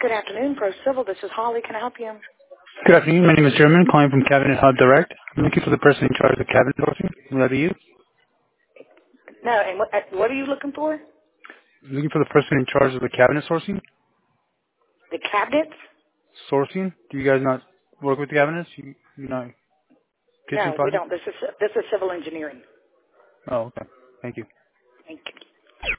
Good afternoon, Pro Civil. This is Holly. Can I help you? Good afternoon. My name is German, calling from Cabinet Hub Direct. I'm looking for the person in charge of cabinet sourcing. Will that be you? No, and what are you looking for? I'm looking for the person in charge of the cabinet sourcing. The cabinets? Sourcing? Do you guys not work with the cabinets? You not kitchen No, we project? don't. This is civil engineering. Oh, okay. Thank you. Thank you.